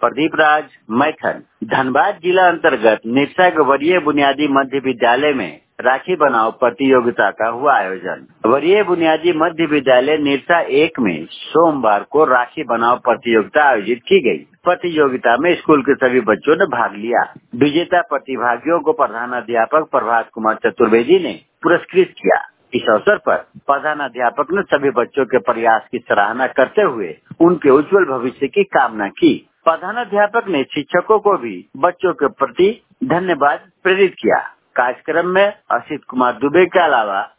प्रदीप राज, मैथन। धनबाद जिला अंतर्गत निरसा वरीय बुनियादी मध्य विद्यालय में राखी बनाओ प्रतियोगिता का हुआ आयोजन। वरीय बुनियादी मध्य विद्यालय निरसा 1 में सोमवार को राखी बनाओ प्रतियोगिता आयोजित की गई। प्रतियोगिता में स्कूल के सभी बच्चों ने भाग लिया। विजेता प्रतिभागियों को प्रधानाध्यापक प्रभात कुमार चतुर्वेदी ने पुरस्कृत किया। इस अवसर पर प्रधानाध्यापक ने सभी बच्चों के प्रयास की सराहना करते हुए उनके उज्जवल भविष्य की कामना की। प्रधानाध्यापक ने शिक्षकों को भी बच्चों के प्रति धन्यवाद प्रेरित किया। कार्यक्रम में असित कुमार दुबे के अलावा